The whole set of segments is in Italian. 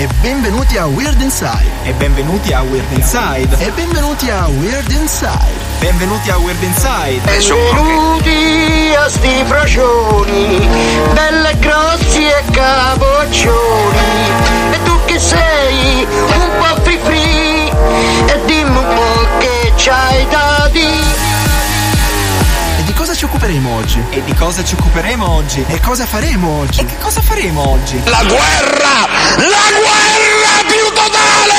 E benvenuti a Weird Inside. E benvenuti a Weird Inside. E benvenuti a Weird Inside. Benvenuti a Weird Inside. Benvenuti a sti frocioni, belle grossi e capoccioni. E tu che sei un po' free e dimmi un po' che c'hai da dire. E di cosa ci occuperemo oggi? E di cosa ci occuperemo oggi? E cosa faremo oggi? E che cosa faremo oggi? La guerra! La guerra più totale!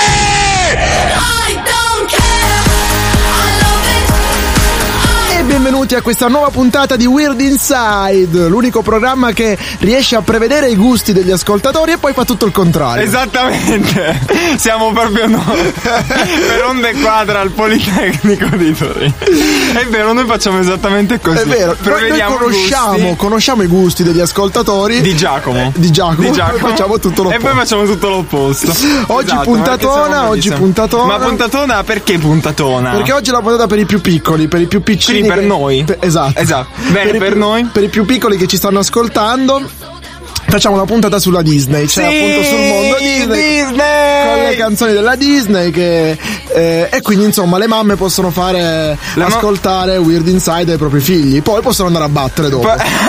I don't care, I love it. E benvenuti a questa nuova puntata di Weird Inside, l'unico programma che riesce a prevedere i gusti degli ascoltatori e poi fa tutto il contrario. Esattamente, siamo proprio noi per Onde Quadra al Politecnico di Torino. È vero, noi facciamo esattamente così. È vero, noi conosciamo i gusti degli ascoltatori di Giacomo. Di Giacomo. Poi facciamo tutto l'opposto. E poi facciamo tutto l'opposto. Oggi Esatto, puntatona. Ma puntatona perché puntatona? Perché oggi è la puntata per i più piccoli, per i più piccini. Quindi per noi. Esatto. Bene, per noi. Per i più piccoli che ci stanno ascoltando. Facciamo una puntata sulla Disney, cioè appunto sul mondo Disney con le canzoni della Disney e quindi insomma le mamme possono fare ascoltare Weird Inside ai propri figli, poi possono andare a battere dopo.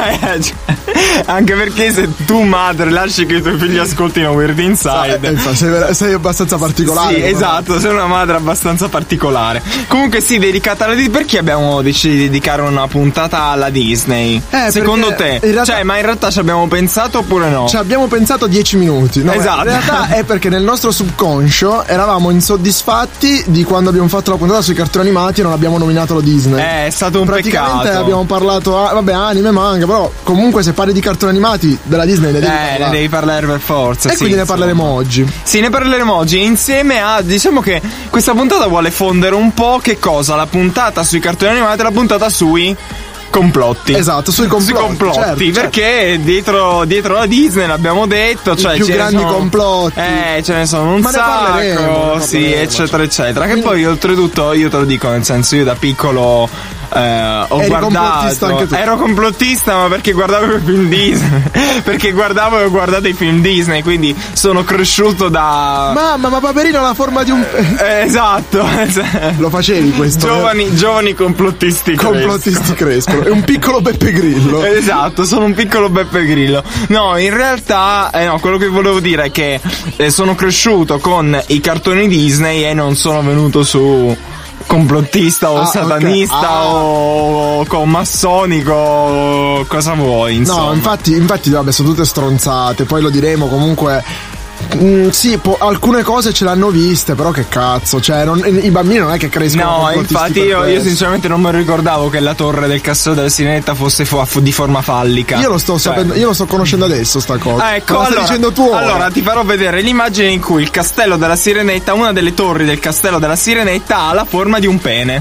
Anche perché se tu madre lasci che i tuoi figli ascoltino Weird Inside sei abbastanza particolare. Sì, esatto, sei una madre abbastanza particolare. Comunque sì, dedicata alla Disney. Perché abbiamo deciso di dedicare una puntata alla Disney? Secondo te? Ma in realtà ci abbiamo pensato oppure no? Ci abbiamo pensato 10 minuti. No, esatto. In realtà è perché nel nostro subconscio eravamo insoddisfatti di quando abbiamo fatto la puntata sui cartoni animati e non abbiamo nominato la Disney. È stato un praticamente peccato. Abbiamo parlato anime, manga, però comunque se parli di cartoni animati della Disney ne devi parlare per forza. E quindi ne parleremo oggi. Sì, ne parleremo oggi insieme a, diciamo che questa puntata vuole fondere un po' che cosa? La puntata sui cartoni animati e la puntata sui complotti. Esatto, sui complotti. Perché dietro la Disney l'abbiamo detto, cioè i più grandi complotti. Ce ne sono un sacco, sì, eccetera, eccetera. Che poi oltretutto io te lo dico, nel senso, io da piccolo ho guardato, ero complottista, ma perché guardavo i film Disney. Perché guardavo e ho guardato i film Disney, quindi sono cresciuto da mamma, ma Paperino ha la forma di un esatto. Lo facevi questo? Giovani complottisti crescono. È un piccolo Beppe Grillo. Esatto, sono un piccolo Beppe Grillo. No, in realtà quello che volevo dire è che sono cresciuto con i cartoni Disney e non sono venuto su complottista o satanista o con massonico, cosa vuoi, insomma. No, infatti vabbè, sono tutte stronzate, poi lo diremo comunque. Sì, alcune cose ce l'hanno viste, però che cazzo, cioè i bambini non è che crescono. No, infatti io sinceramente non mi ricordavo che la torre del Castello della Sirenetta fosse di forma fallica. Io lo sto sapendo, io lo sto conoscendo adesso sta cosa. Ecco, stai dicendo tu ora. Allora ti farò vedere l'immagine in cui il Castello della Sirenetta, una delle torri del Castello della Sirenetta ha la forma di un pene.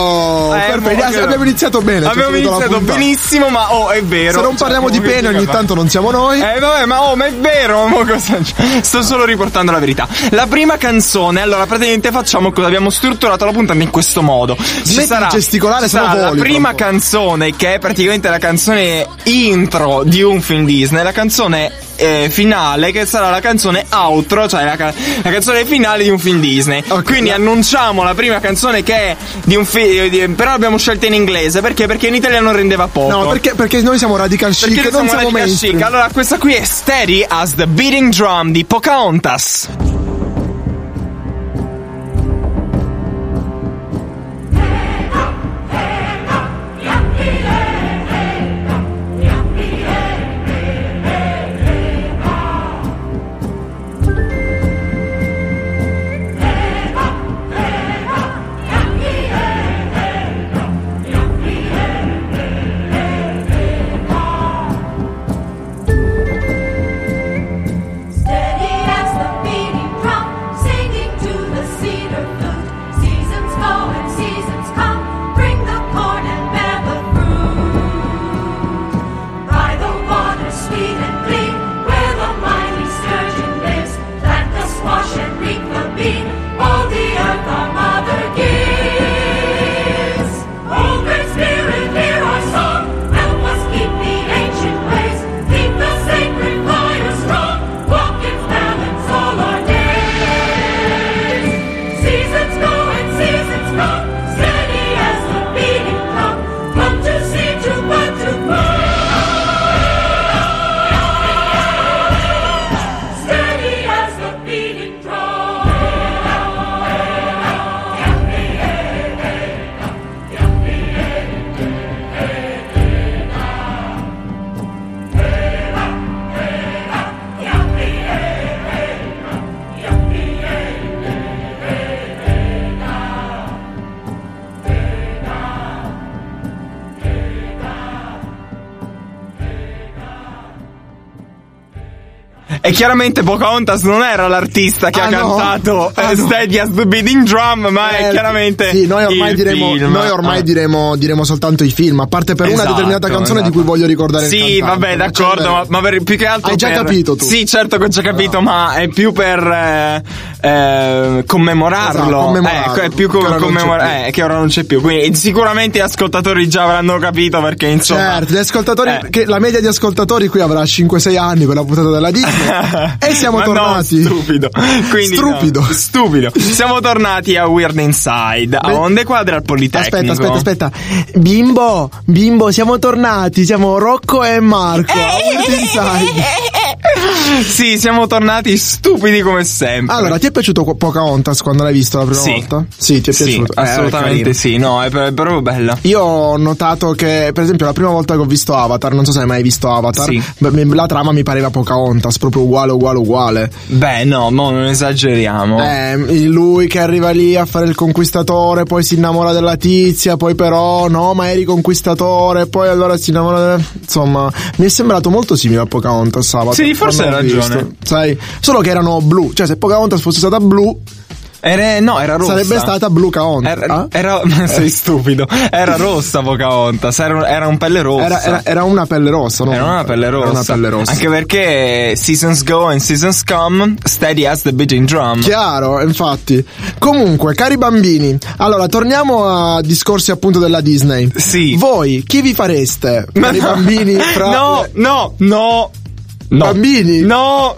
Abbiamo iniziato bene. Abbiamo iniziato benissimo, ma è vero. Se non parliamo di pene ogni tanto non siamo noi. Vabbè, ma è vero, sto solo riportando la verità. La prima canzone, allora praticamente facciamo cosa? Abbiamo strutturato la puntata in questo modo. Ci sarà gesticolare, sono voli. La prima canzone, che è praticamente la canzone intro di un film Disney, la canzone finale, che sarà la canzone outro, cioè la canzone finale di un film Disney. Okay. Quindi annunciamo la prima canzone che è di un film, però l'abbiamo scelta in inglese perché in italiano rendeva poco. No, perché noi siamo radical chic, perché non siamo mainstream. Allora questa qui è Steady as the Beating Drum di Pocahontas. Steady as the beating E chiaramente Pocahontas non era l'artista che ha no? cantato No. Steady as the Beating Drum, ma è chiaramente sì, noi ormai il diremo, film. noi ormai diremo soltanto i film, a parte per una Esatto, determinata canzone esatto. di cui voglio ricordare il Sì, cantante. vabbè, d'accordo, ma più che altro Hai già capito tu? Sì, certo che ho già capito, ma è più per commemorarlo. Esatto, commemorarlo. Ecco, è più Che ora non c'è commemorare, che ora non c'è più. Quindi sicuramente gli ascoltatori già avranno capito, perché insomma. Certo, gli ascoltatori, che la media di ascoltatori qui avrà 5-6 anni per la puntata della Disney. E siamo Ma tornati. No, stupido. Quindi Stupido. no, stupido. Siamo tornati a Weird Inside, a Onde Quadre al Politecnico. Aspetta. Bimbo, siamo tornati. Siamo Rocco e Marco. A Weird Inside. Sì, siamo tornati stupidi come sempre. Allora, ti è piaciuto Pocahontas quando l'hai visto la prima volta? Sì, ti è piaciuto? Assolutamente sì, no, è proprio bella. Io ho notato che, per esempio, la prima volta che ho visto Avatar, non so se hai mai visto Avatar, Sì. la trama mi pareva Pocahontas, proprio uguale. Beh, no, non esageriamo. Lui che arriva lì a fare il conquistatore, poi si innamora della tizia, poi però no, ma eri conquistatore, poi allora si innamora insomma, mi è sembrato molto simile a Pocahontas Avatar. Sì, forse hai ragione. Sai, solo che erano blu, cioè se Pocahontas fosse stata blu Era rossa. sarebbe stata Blue Pocahontas. Sei stupido. Era rossa Pocahontas, era un pelle rossa. Era una pelle rossa, no? Era una pelle rossa. Era una pelle rossa. Anche perché seasons go and seasons come, steady as the beating drum. Chiaro, infatti. Comunque, cari bambini, allora torniamo a discorsi appunto della Disney. Sì. Voi chi vi fareste? Cari bambini fra No. Bambini? No.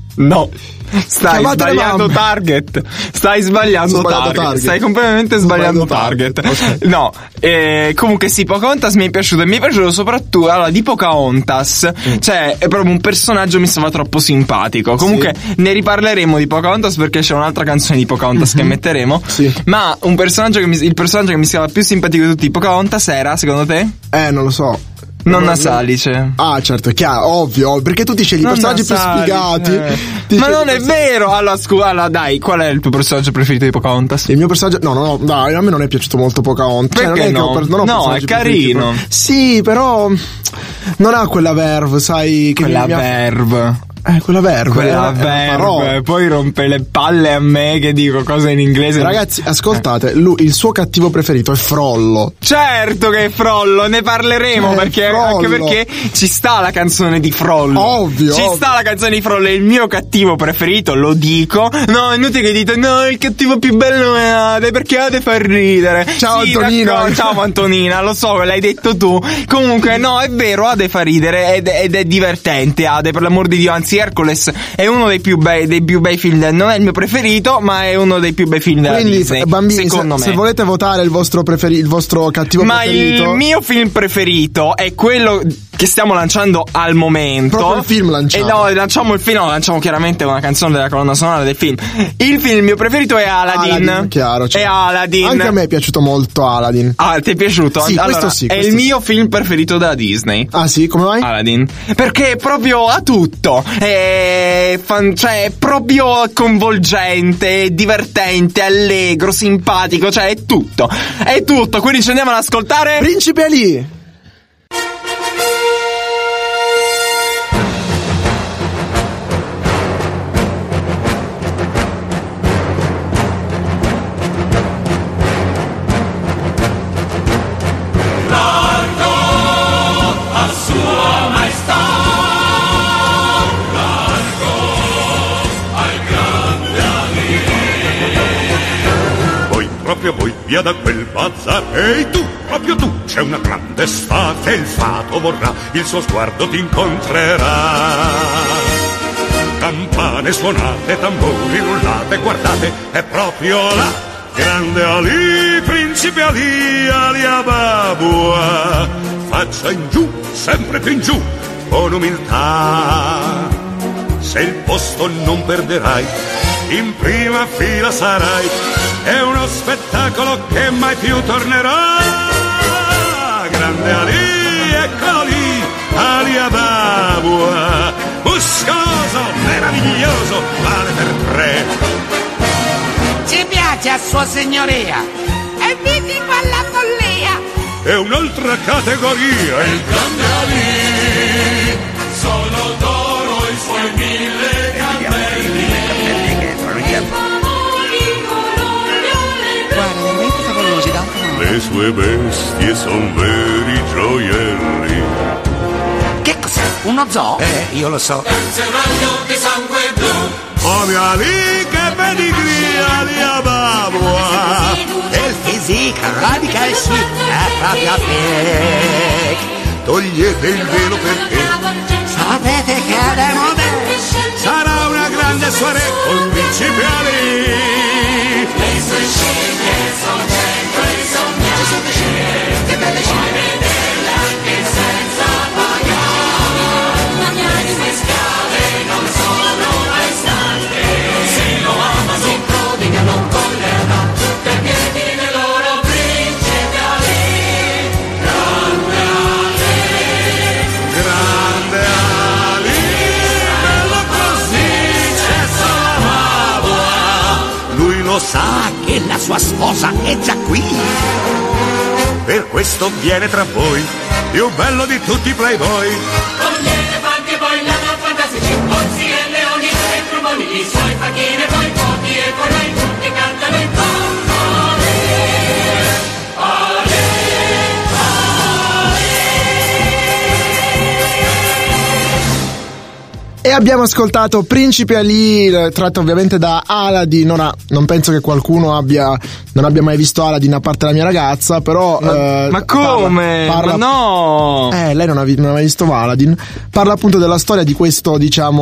Stai Chiamate le sbagliando mamme. target. Stai sbagliando target. Stai completamente sbagliando target. Ok. No, comunque sì, Pocahontas mi è piaciuto. E mi è piaciuto soprattutto, allora, di Pocahontas, cioè è proprio un personaggio, mi stava troppo simpatico. Comunque ne riparleremo di Pocahontas, perché c'è un'altra canzone di Pocahontas che metteremo. Sì. Ma il personaggio che mi stava più simpatico di tutti i Pocahontas era, secondo te? Non lo so. Nonna Salice. Ah, certo, è chiaro, ovvio, perché tu ti scegli i Nonna personaggi più Salice, sfigati. Ma non è vero! Allora, scusa, dai, qual è il tuo personaggio preferito di Pocahontas? Il mio personaggio. No, dai, a me non è piaciuto molto Pocahontas. Perché non è no? che non ho No, personaggi è carino. preferiti. Sì, però non ha quella verve, sai, che Quella mi ha- verve. Quella verve. Quella è una parola. verve. Poi rompe le palle a me che dico cose in inglese. Ragazzi, ascoltate, il suo cattivo preferito è Frollo. Certo che è Frollo, ne parleremo perché Frollo. anche perché ci sta la canzone di Frollo. Ovvio. Ci sta la canzone di Frollo, è il mio cattivo preferito, lo dico. No, è inutile che dite no, il cattivo più bello è Ade, perché Ade fa ridere. Ciao, Sì, Antonina. d'accordo, ciao Antonina, lo so, l'hai detto tu. Comunque no, è vero, Ade fa ridere ed è divertente Ade, per l'amor di Dio, anzi Hercules è uno dei più bei film, non è il mio preferito, ma è uno dei più bei film della Quindi, Disney, bambini, secondo me. se volete votare il vostro cattivo Ma preferito. il mio film preferito è quello che stiamo lanciando al momento. Proprio il film lanciamo. E no, lanciamo il film, no, lanciamo chiaramente una canzone della colonna sonora del film. Il mio preferito è Aladdin. Chiaro, È Aladdin. Anche a me è piaciuuto molto Aladdin. Ah, ti è piaciuto? Sì, allora, questo sì, è questo il sì. mio film preferito della Disney. Ah sì, come mai? Aladdin, perché è proprio a tutto, cioè è proprio coinvolgente, divertente, allegro, simpatico, cioè è tutto, quindi ci andiamo ad ascoltare Principe Ali. Proprio voi, via da quel bazar. Ehi tu, proprio tu, c'è una grande estate, il fato vorrà, il suo sguardo ti incontrerà. Campane suonate, tamburi rullate, guardate, è proprio là. Grande Ali, principe Ali, Ali Ababua. Faccia in giù, sempre più in giù, con umiltà. Se il posto non perderai, in prima fila sarai. È uno spettacolo che mai più tornerà. Grande Ali, eccolo lì, Ali Ababua. Buscoso, meraviglioso, vale per 3. Ci piace a sua signoria e vitico alla follia. È un'altra categoria. Il grande Ali, sono d'oro i suoi 1000 sue bestie son veri gioielli. Che cos'è? Uno zoo? Io lo so. Oh mia lì che pedigria di Ababua. E il physique radical chic è proprio fake. Togliete il velo perché Sapete che è da moda? sarà una grande soirée con principe Ali. Le sue sceglie sono cento e sono che belle scene vederle anche senza pagare. Ma gli anime schiave non sono mai stanche. Se lo ama si prodiga, non collera, per piedi del loro principe Ali. Grande Ali, bello così, c'è solo Babua. Lui lo sa che la sua sposa è già qui. Per questo viene tra voi, più bello di tutti i playboy. Con gli elefanti e poi la fantasici, orsi e leoni e trumoni, i suoi facchini e poi pochi e poi noi tutti cantano intorno a lei. E abbiamo ascoltato Principe Ali, tratto ovviamente da Aladdin. Ora, non penso che qualcuno non abbia mai visto Aladdin a parte la mia ragazza, però Ma come? parla- Ma no! lei non ha mai visto Aladdin. Parla appunto della storia di questo,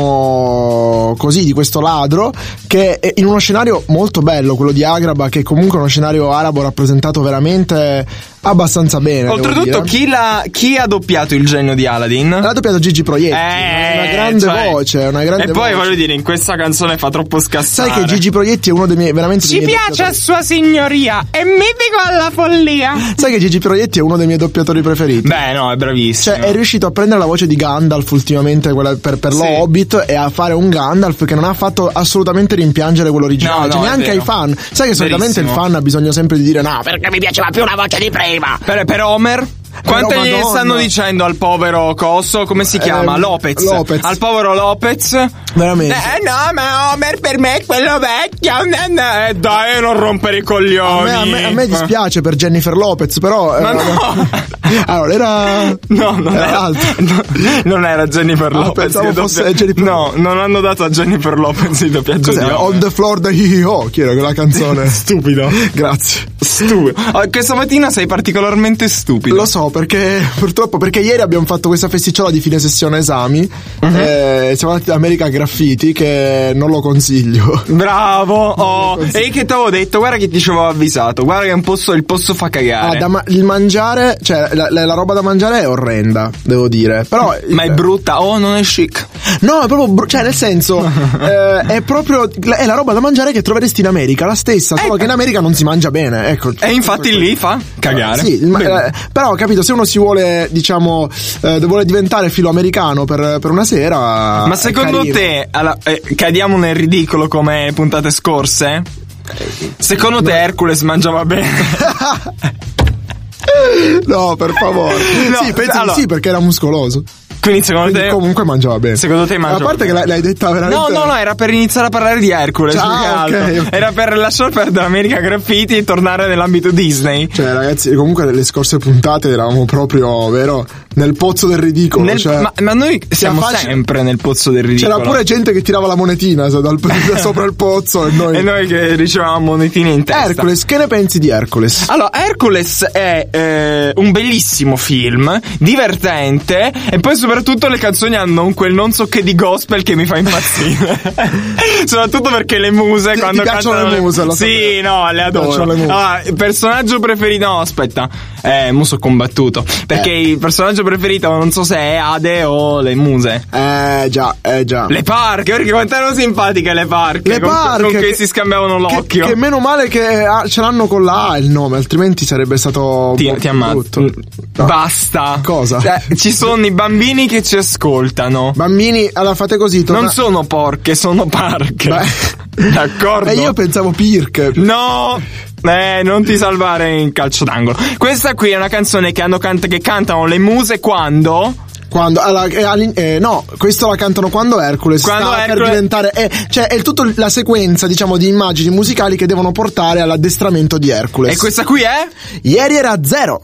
diciamo così, di questo ladro che è in uno scenario molto bello, quello di Agrabah, che è comunque uno scenario arabo rappresentato veramente abbastanza bene. Oltretutto, devo dire. chi ha doppiato il genio di Aladdin? L'ha doppiato Gigi Proietti, una grande voce, una grande E poi voce. voglio dire, in questa canzone fa troppo scassare. Sai che Gigi Proietti è uno dei miei veramente Ci dei miei piace a doppiatori. sua signoria, è mitico alla follia. Sai che Gigi Proietti è uno dei miei doppiatori preferiti. Beh, no, è bravissimo. Cioè, è riuscito a prendere la voce di Gandalf ultimamente, quella per Sì. lo Hobbit, e a fare un Gandalf che non ha fatto assolutamente rimpiangere quello originale. No, Cioè, no, è neanche ai vero. fan. Sai che solitamente il Verissimo. fan ha bisogno sempre di dire no, Perché mi piaceva più la voce di prima. Per Homer? Quante gli Madonna. stanno dicendo al povero Cosso? Come si chiama? Lopez. Lopez. Al povero Lopez. veramente. No, ma Homer per me è quello vecchio. Dai, non rompere i coglioni. A me dispiace per Jennifer Lopez, però. Ma no. Allora, era. No, non era era, altro. no, non era Jennifer Lopez. pensavo il fosse doppia- Jennifer No, non hanno dato a Jennifer Lopez il doppiaggio di Cos'era? Homer. On the floor da Hi-Hi-Ho. Chi era quella canzone? Stupido. Grazie. Stupido. Questa mattina sei particolarmente stupido. Lo so, perché purtroppo, perché ieri abbiamo fatto questa festicciola di fine sessione esami. Siamo andati da America Graffiti, che non lo consiglio. Bravo. Oh. E che ti avevo detto? Guarda che ti ci avevo avvisato. Guarda che il posto fa cagare. Il mangiare, cioè la roba da mangiare è orrenda, devo dire. Però Ma è brutta. Oh, non è chic. no, è proprio cioè nel senso è proprio è la roba da mangiare che troveresti in America, la stessa, solo che in America non si mangia bene, ecco. E infatti lì fa cagare. Sì, però ho capito, se uno si vuole, diciamo, vuole diventare filoamericano per una sera. Ma secondo carino. te cadiamo nel ridicolo come puntate scorse? Secondo te Hercules mangiava bene? No, per favore. No, sì, penso allora- di sì, perché era muscoloso. Quindi secondo Quindi te comunque mangiava bene. Secondo te mangiava A parte bene? che l'hai detta veramente. No, era per iniziare a parlare di Hercules. Ah, più che altro. ok. Era per lasciar perdere America Graffiti e tornare nell'ambito Disney. Cioè, ragazzi, comunque le scorse puntate eravamo proprio, vero? Nel pozzo del ridicolo. Cioè, ma noi siamo affaccia- sempre nel pozzo del ridicolo. c'era pure gente che tirava la monetina da sopra il pozzo e noi. E noi che ricevevamo monetine in testa. Hercules, che ne pensi di Hercules? Allora, Hercules è un bellissimo film, divertente, e poi soprattutto le canzoni hanno quel non so che di gospel che mi fa impazzire. Soprattutto perché le muse Ti quando piacciono cantano le muse, lo Sì, sapevo. no, le adoro. Piacciono le muse. Allora, il personaggio preferito, no, aspetta. Muso combattuto. Perché il personaggio preferito non so se è Ade o le muse. Già. Le parche, perché quanto erano simpatiche le parche. Le parche con cui che- si scambiavano l'occhio. Che meno male che ce l'hanno con la A il nome, altrimenti sarebbe stato Ti ammazzo. brutto. No. Basta. Cosa? Cioè, ci sono i bambini che ci ascoltano. Bambini, allora fate così. Non sono porche, sono parche. D'accordo? E io pensavo Pirk. No! Non ti salvare in calcio d'angolo. Questa qui è una canzone che cantano le muse quando no, questo la cantano quando Hercules sta per diventare, cioè è tutto la sequenza, diciamo, di immagini musicali che devono portare all'addestramento di Hercules. E questa qui è? Ieri era zero.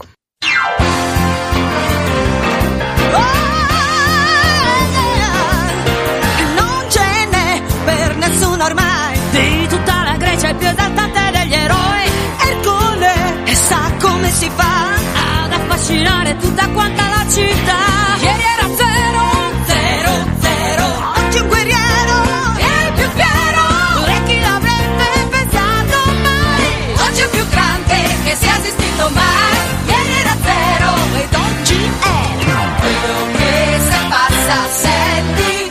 Non ce n'è per nessuno ormai, di tutta la Grecia il più esaltante degli eroi, Ercole, e sa come si fa ad affascinare tutta quanta la città. Ieri era zero, oggi un guerriero, è il più fiero, e chi l'avrebbe pensato mai? Oggi è il più grande che sia esistito mai. Ieri era zero ed oggi è quello che se passa senti,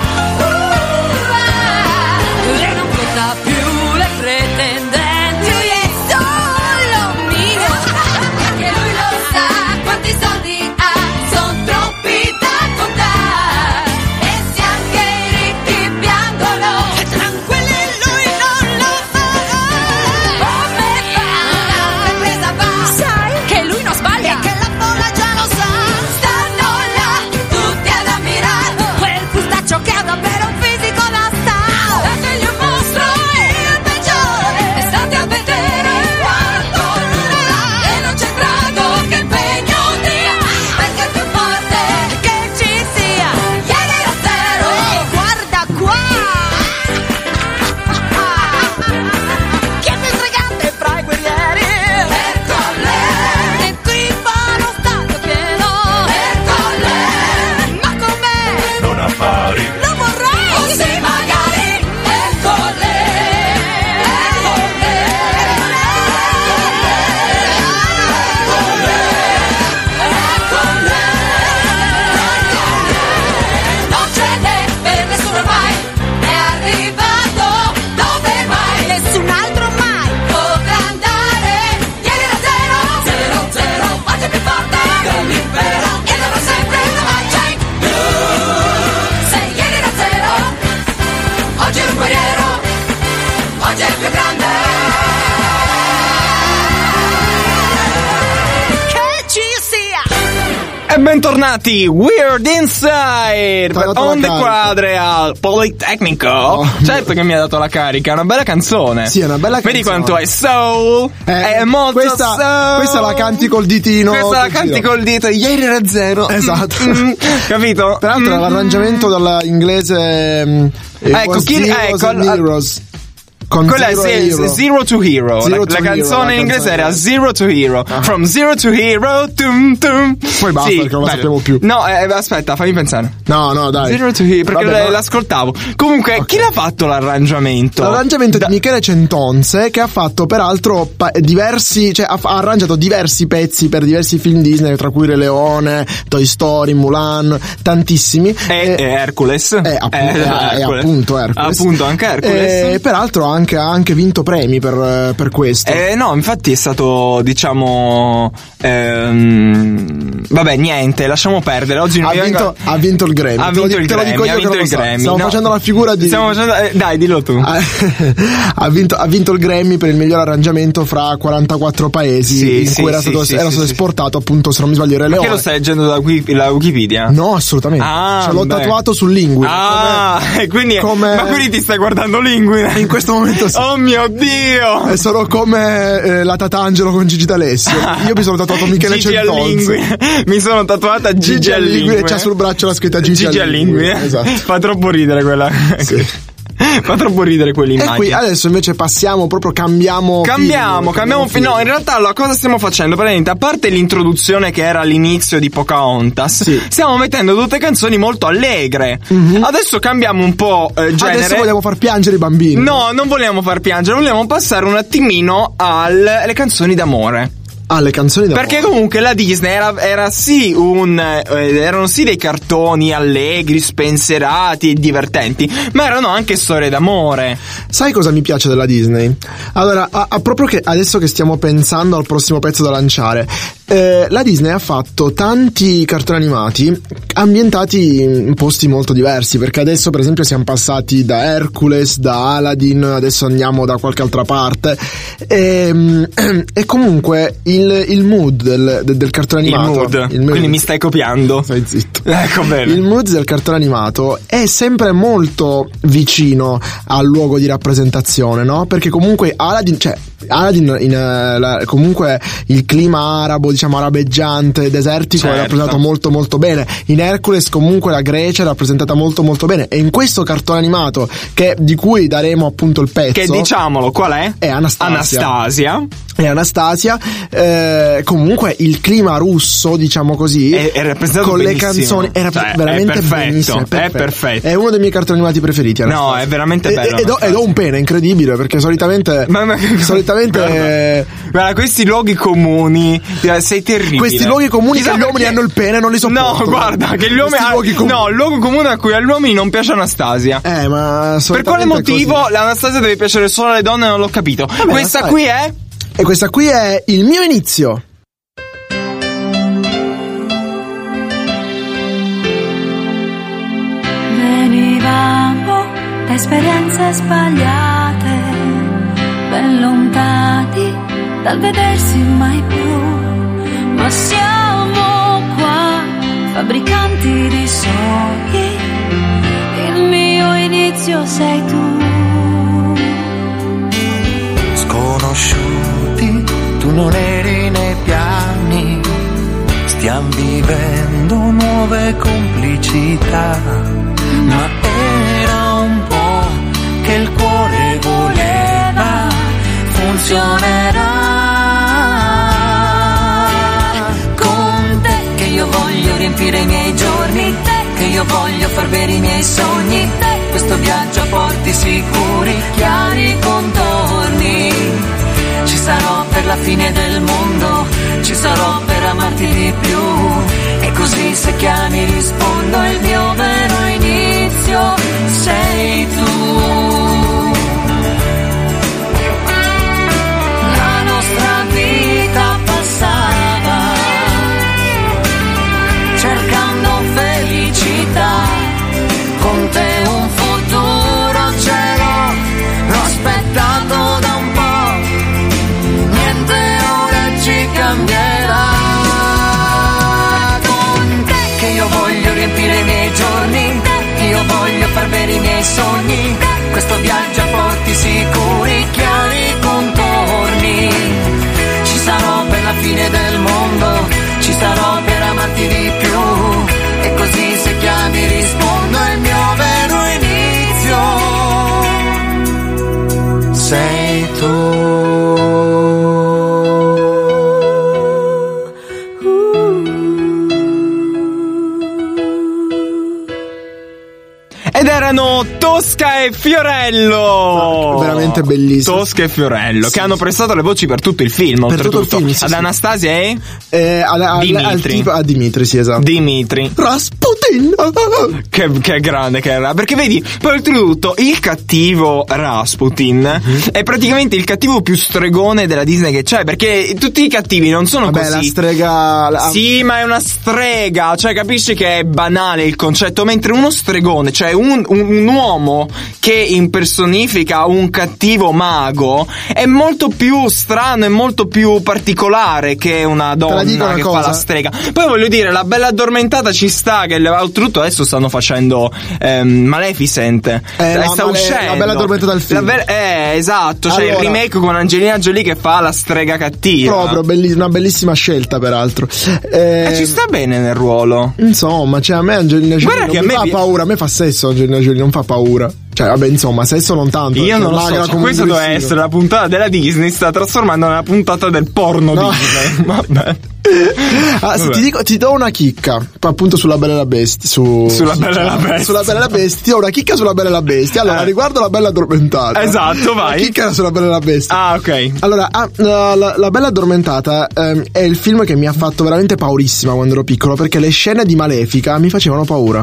e non conta più le pretendenti, lui è solo mio, perché lui lo sa quanti soldi ha, son troppi da contare, e se anche i ricchi piangono, tranquilli lui non lo fa. Come fa? La presa va, sai che lui non sbaglia, e che la folla già lo sa, stanno là tutti ad ammirarlo, quel fustaccio che ha davvero un fisico da star, dategli un mostro, il peggiore, e state a vedere quanto durerà, e non c'è drago che impegno dia, perché è più forte che ci sia. Ieri era zero, guarda qua, chi è più stregante fra i guerrieri? Ercole, e qui fa lo stato pieno, Ercole, ma con me Non affari, non vorrei, o sì magari, Ercole, non ce n'è per nessuno ormai, è arrivato dove mai nessun altro mai potrà andare. Ieri era zero, oggi è più forte dell'impero, e dovrà sempre trovare più. Se ieri era zero, oggi è un guerriero, oggi è il più grande che ci sia. E bentornati, Weird Inside, T'ha dato on la the carica. quadre al Politecnico. Oh. Certo che mi ha dato la carica, è una bella canzone. Sì, è una bella Vedi canzone. quanto è soul, è molto questa, soul. questa la canti col ditino. Questa la col canti giro. col dito, ieri era zero. Esatto. Capito? Peraltro l'arrangiamento dall'inglese Ecco, Heroes. Con quella Zero è Hero. Zero to Hero. Zero La to Hero, canzone in la inglese canzone. era Zero to Hero. From Zero to Hero. Tum, tum. Poi basta, perché non la sappiamo più. No, aspetta, fammi pensare. No, dai. Zero to Hero, perché Vabbè, ma- l'ascoltavo. Comunque, chi l'ha fatto l'arrangiamento? L'arrangiamento di Michele Centonze, che ha fatto peraltro diversi, cioè ha arrangiato diversi pezzi per diversi film Disney, tra cui Re Leone, Toy Story, Mulan, tantissimi. E Hercules. Appunto Hercules. Appunto, anche Hercules. E peraltro ha anche vinto premi per questo. No, infatti è stato, diciamo, vabbè, niente, lasciamo perdere. Oggi non Ha vinto il Grammy. Ha vinto il Te lo dico Grammy, io ha che vinto non lo il so. Grammy. Stiamo No. facendo la figura di. Stiamo facendo, dai, dillo tu. Ha vinto il Grammy per il miglior arrangiamento fra 44 paesi Sì, in sì, cui era sì, stato sì, esportato, appunto, se non mi sbaglio, Re Leone. Che lo stai leggendo da la Wikipedia? No, assolutamente. Ce l'ho beh. tatuato sul linguine. E quindi ma quindi ti stai guardando linguine? In questo momento sì. Oh mio Dio! È solo come la Tatangelo con Gigi D'Alessio. Io mi sono tatuato Michele Gigi Centonze. All'inguine. Mi sono tatuata Gigi All'inguine. C'ha sul braccio la scritta Gigi All'inguine. Esatto. Fa troppo ridere quella. Sì. Fa troppo ridere E quell'immagine. qui adesso invece passiamo proprio, cambiamo film. No, in realtà allora, cosa stiamo facendo? Praticamente, a parte l'introduzione che era all'inizio di Pocahontas, Sì. stiamo mettendo tutte canzoni molto allegre. Adesso cambiamo un po' genere. Adesso vogliamo far piangere i bambini. No, non vogliamo far piangere, vogliamo passare un attimino alle canzoni d'amore. Le canzoni d'amore. Perché comunque la Disney era sì erano sì dei cartoni allegri, spensierati e divertenti, ma erano anche storie d'amore. Sai cosa mi piace della Disney? Allora, proprio che adesso che stiamo pensando al prossimo pezzo da lanciare, la Disney ha fatto tanti cartoni animati ambientati in posti molto diversi, perché adesso per esempio siamo passati da Hercules, da Aladdin, adesso andiamo da qualche altra parte, e comunque il mood del cartone animato, quindi mi stai copiando. Stai zitto. Ecco, bene. Il mood del cartone animato è sempre molto vicino al luogo di rappresentazione, no? Perché comunque Aladdin comunque il clima arabo, diciamo arabeggiante, desertico, certo, è rappresentato molto molto bene. In Hercules comunque la Grecia è rappresentata molto molto bene, e in questo cartone animato di cui daremo appunto il pezzo, che diciamolo qual è? È Anastasia. E Anastasia, comunque il clima russo, diciamo così, è rappresentato con benissimo. Le canzoni, veramente è perfetto, benissimo. è perfetto. È uno dei miei cartoni animati preferiti. No, è veramente bello. Ed ho un pene incredibile, perché solitamente guarda, questi luoghi comuni, sei terribile. Questi luoghi comuni che gli uomini hanno il pene non li sopporto. No, guarda, che gli uomini no, il luogo comune a cui agli uomini non piace Anastasia. Ma per quale motivo l'Anastasia deve piacere solo alle donne? Non l'ho capito. Vabbè, questa qui è? E questa qui è Il mio inizio. Venivamo da esperienze sbagliate, ben lontani dal vedersi mai più, ma siamo qua, fabbricanti di sogni, il mio inizio sei tu. Sconosciuti, tu non eri nei piani, stiamo vivendo nuove complicità, ma era un po' che il cuore voleva, funzionerà con te, che io voglio riempire i miei giorni, te, che io voglio far bere i miei sogni, te, questo viaggio a porti sicuri, chiari contorni. Ci sarò per la fine del mondo, ci sarò per amarti di più, e così se chiami rispondo, il mio vero inizio sei tu. La nostra vita passava cercando felicità, con te un futuro ce l'ho, l'ho aspettato da un po', niente ora ci cambierà, con te che io voglio riempire i miei giorni, te, io voglio far bere i miei sogni, te, questo viaggio a porti sicuri, chiari contorni, ci sarò per la fine del mondo, ci sarò per amarti di più, e così se chiami rispondo, il mio vero inizio sei tu. Ed erano Tosca e Fiorello, veramente bellissimo. Tosca e Fiorello, sì, che hanno prestato le voci per tutto il film, per tutto il film, sì, ad Anastasia e Dimitri. A Dimitri, sì, esatto. Dimitri Rasputin. Che grande che era, perché vedi, poi oltretutto il cattivo Rasputin è praticamente il cattivo più stregone della Disney che c'è, perché tutti i cattivi non sono così. La strega sì, ma è una strega, cioè capisci che è banale il concetto, mentre uno stregone, cioè un uomo che impersonifica un cattivo mago, è molto più strano e molto più particolare che una donna che fa la strega. Poi voglio dire, la Bella Addormentata ci sta, che oltretutto adesso stanno facendo Maleficent, sta uscendo la Bella Addormentata del film, esatto, cioè allora, il remake con Angelina Jolie che fa la strega cattiva, proprio una bellissima scelta peraltro, ci sta bene nel ruolo, insomma, cioè a me Angelina Jolie non mi fa paura, a me fa sesso Angelina Jolie, non fa paura, cioè vabbè, insomma, sesso non tanto, io non lo so, cioè, questa doveva essere la puntata della Disney, sta trasformando nella puntata del porno Disney. Vabbè. Ti do una chicca appunto sulla Bella e la Bestia, sulla Bella e la Bestia. Sulla Bella e la Bestia, ti do una chicca sulla Bella e la Bestia. Allora, riguardo la Bella Addormentata. Esatto, vai. La chicca sulla Bella e la Bestia. Ah, ok. Allora, la Bella Addormentata è il film che mi ha fatto veramente paurissima quando ero piccolo, perché le scene di Malefica mi facevano paura.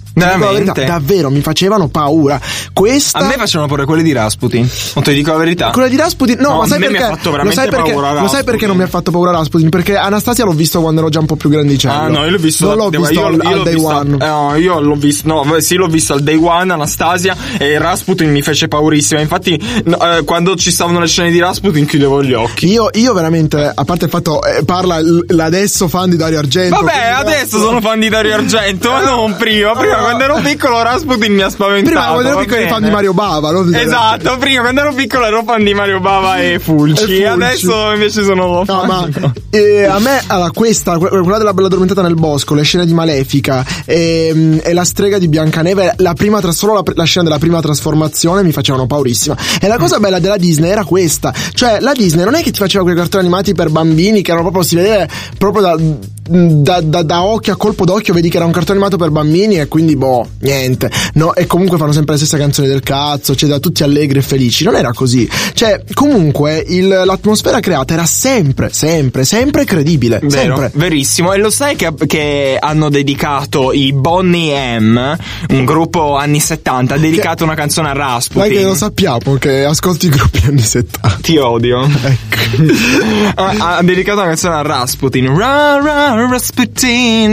Veramente? Davvero mi facevano paura. Questa A me facevano pure quelle di Rasputin. Non ti dico la verità. quella di Rasputin, no, ma sai a me perché? mi ha fatto veramente Lo sai paura perché non mi ha fatto paura Rasputin? Perché Anastasia l'ho visto quando ero già un po' più grandicello. Ah no, io l'ho visto non l'ho visto al day one. No, io l'ho visto. No, sì, l'ho visto al day one, Anastasia, e Rasputin mi fece paurissima. Infatti, quando ci stavano le scene di Rasputin chiudevo gli occhi. Io veramente, a parte il fatto, parla l'adesso fan di Dario Argento. Vabbè, adesso sono fan di Dario Argento, ma non prima. Prima, quando ero piccolo, Rasputin mi ha spaventato. Prima quando ero piccolo eri fan di Mario Bava, no? Esatto, prima quando ero piccolo ero fan di Mario Bava e Fulci. Adesso invece sono fan. No, ma a me, allora, quella della Bella Addormentata nel bosco, le scene di Malefica e la strega di Biancaneve, solo la scena della prima trasformazione mi facevano paurissima. E la cosa bella della Disney era questa, cioè la Disney non è che ti faceva quei cartoni animati per bambini che erano proprio, si vedeva proprio da occhio, a colpo d'occhio vedi che era un cartone animato per bambini, e quindi niente, no, e comunque fanno sempre le stesse canzoni del cazzo, cioè da tutti allegri e felici. Non era così, cioè comunque l'atmosfera creata era sempre credibile. Vero, sempre. Verissimo. E lo sai che hanno dedicato i Bonnie M, un gruppo anni 70, ha dedicato una canzone a Rasputin. Dai che lo sappiamo che ascolti i gruppi anni 70. Ti odio. Ecco. Ha dedicato una canzone a Rasputin. Rasputin.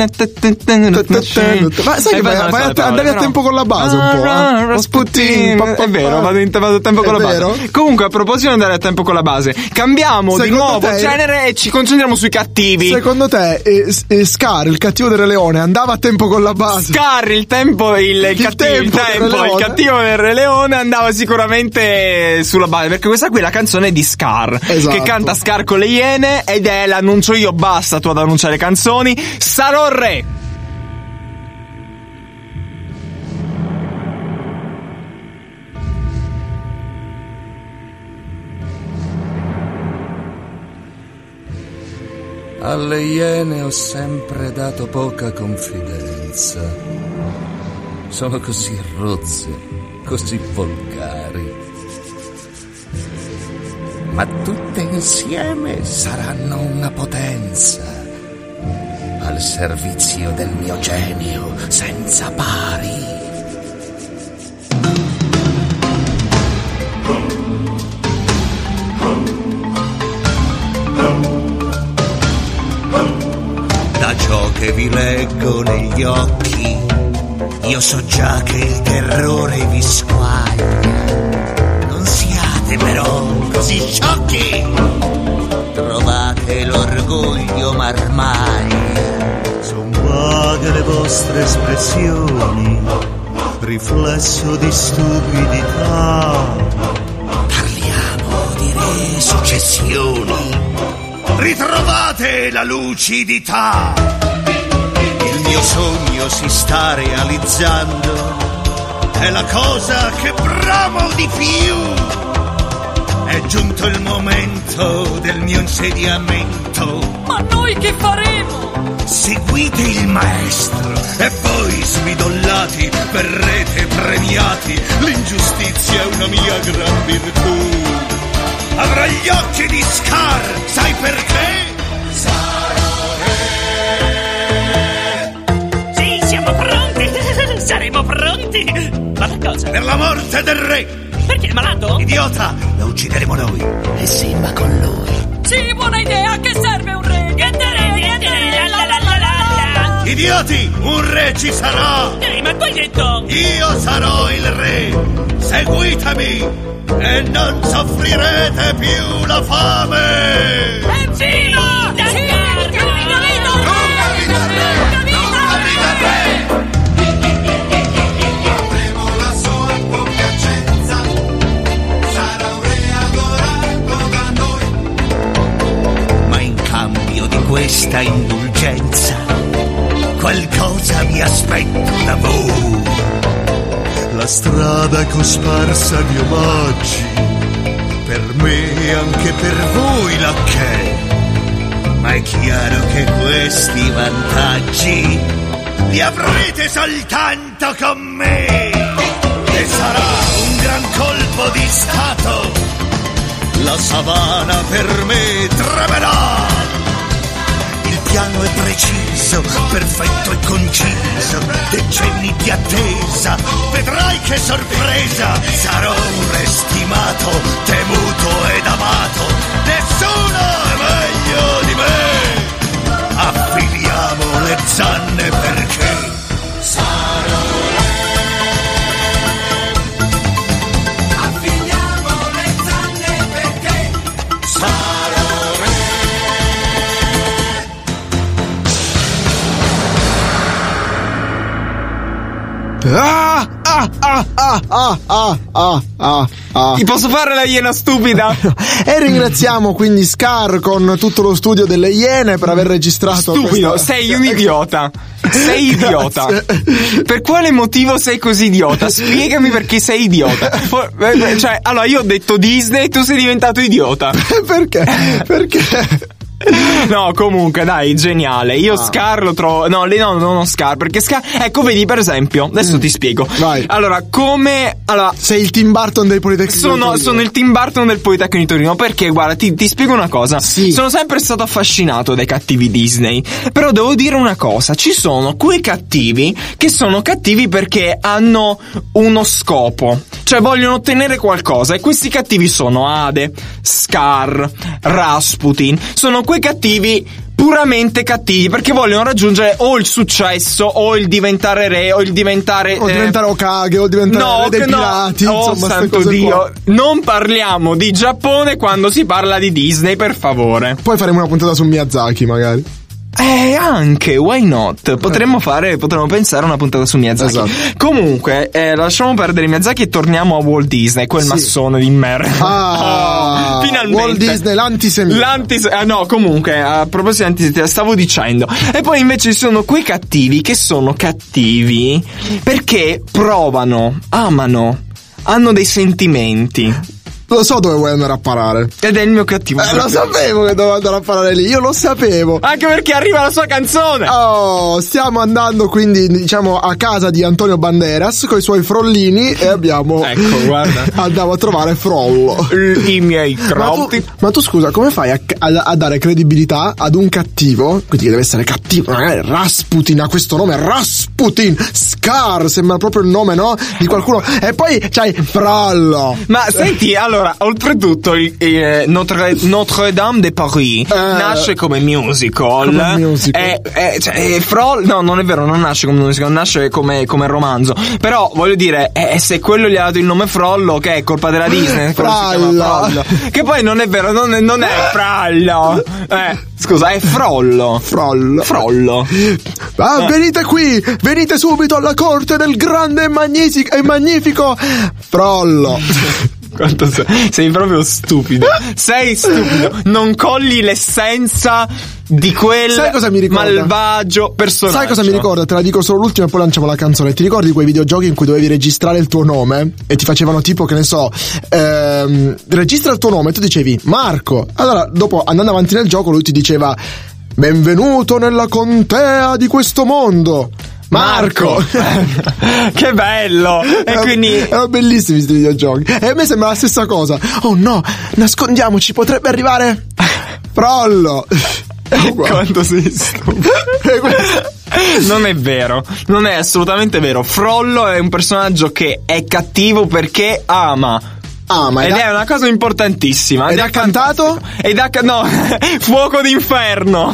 Ma sai che andavi a tempo con la base un po'. Rasputin. È vero, vado a tempo con la base. Comunque, a proposito di andare a tempo con la base, cambiamo di nuovo genere e ci concentriamo sui cattivi. Secondo te Scar, il cattivo del Re Leone, andava a tempo con la base? Scar, il cattivo del Re Leone andava sicuramente sulla base, perché questa qui è la canzone di Scar, esatto, che canta Scar con le iene, ed è l'annuncio io, basta tu ad annunciare canzoni, sarò re. Alle iene ho sempre dato poca confidenza. Sono così rozze, così volgari. Ma tutte insieme saranno una potenza, al servizio del mio genio senza pari. Da ciò che vi leggo negli occhi, io so già che il terrore vi squaglia. Non siate però così sciocchi, trovate l'orgoglio marmaglia. Son vaghe le vostre espressioni, riflesso di stupidità. Parliamo di resuccessioni, ritrovate la lucidità. Il mio sogno si sta realizzando, è la cosa che bramo di più. È giunto il momento del mio insediamento. Ma noi che faremo? Seguite il maestro e voi smidollati verrete premiati. L'ingiustizia è una mia gran virtù. Avrà gli occhi di Scar, sai perché? Sì, siamo pronti. Saremo pronti. Ma per cosa? Per la morte del re. Perché è malato? Idiota, lo uccideremo noi e Simba con lui. Sì, buona idea, che serve un re? Niente re, niente re. Idioti, un re ci sarà. Ma tu hai detto? Io sarò il re. Seguitemi e non soffrirete più la fame. Evviva! Questa indulgenza, qualcosa mi aspetto da voi. La strada è cosparsa di omaggi, per me e anche per voi lacchè. Ma è chiaro che questi vantaggi li avrete soltanto con me. E sarà un gran colpo di stato, la savana per me tremerà. Il piano e preciso, perfetto e conciso, decenni di attesa, vedrai che sorpresa, sarò stimato, temuto ed amato, nessuno è meglio di me, affiliamo le zanne perché sarò re, affiliamo le zanne perché sarò Ti posso fare la iena stupida? E ringraziamo quindi Scar con tutto lo studio delle Iene per aver registrato. Stupido, sei un idiota. Sei idiota. Per quale motivo sei così idiota? Spiegami perché sei idiota. Cioè, allora io ho detto Disney e tu sei diventato idiota. Perché? Perché? No, comunque, dai, geniale. Io Scar lo trovo. No, non Scar. Perché Scar. Ecco, vedi, per esempio. Adesso ti spiego. Vai. Allora, come. Allora. Sei il Tim Burton del Politecnico di Torino. Sono il Tim Burton del Politecnico di Torino. Perché, guarda, ti spiego una cosa. Sì. Sono sempre stato affascinato dai cattivi Disney. Però devo dire una cosa. Ci sono quei cattivi che sono cattivi perché hanno uno scopo. Cioè, vogliono ottenere qualcosa. E questi cattivi sono Ade, Scar, Rasputin. Sono quei cattivi puramente cattivi perché vogliono raggiungere o il successo o il diventare re o il diventare Hokage o diventare re dei pirati, insomma, santo Dio. Non parliamo di Giappone quando si parla di Disney, per favore. Poi faremo una puntata su Miyazaki magari. Anche, why not? Potremmo pensare a una puntata su Miyazaki. Esatto. Comunque, lasciamo perdere Miyazaki e torniamo a Walt Disney, quel massone di merda. Finalmente. Walt Disney, l'antisemita. No, comunque, a proposito di antisemita, stavo dicendo. E poi invece ci sono quei cattivi che sono cattivi perché provano, amano, hanno dei sentimenti. Lo so dove vuoi andare a parare. Ed è il mio cattivo. Lo sapevo che dovevo andare a parare lì. Io lo sapevo. Anche perché arriva la sua canzone. Oh, stiamo andando quindi, diciamo, a casa di Antonio Banderas con i suoi frollini e abbiamo. Ecco, guarda. Andiamo a trovare Frollo. I miei crauti. Ma tu scusa, come fai a dare credibilità ad un cattivo? Quindi che deve essere cattivo. Magari Rasputin ha questo nome. Rasputin. Scar. Sembra proprio il nome, no? Di qualcuno. E poi c'hai Frollo. Ma senti, allora, oltretutto Notre Dame de Paris nasce come musical. No, non è vero, non nasce come musical, nasce come romanzo. Però voglio dire, se quello gli ha dato il nome Frollo, che è colpa della Disney. Frollo. Che poi non è vero, non è Frollo. Scusa, è Frollo. Venite qui, venite subito alla corte del grande e magnifico Frollo. Quanto sei proprio stupido. Sei stupido. Non cogli l'essenza di quel malvagio personaggio. Sai cosa mi ricorda? Te la dico solo l'ultima e poi lanciamo la canzone. Ti ricordi quei videogiochi in cui dovevi registrare il tuo nome e ti facevano tipo, che ne so, registra il tuo nome e tu dicevi Marco. Allora dopo, andando avanti nel gioco, lui ti diceva benvenuto nella contea di questo mondo, Marco. Che bello. E quindi erano bellissimi questi videogiochi. E a me sembra la stessa cosa. Oh no, nascondiamoci, potrebbe arrivare Frollo. Quanto sei stupido. Non è vero, non è assolutamente vero. Frollo è un personaggio che è cattivo perché ama. Ed è una cosa importantissima. Ed ha cantato? No, Fuoco d'inferno.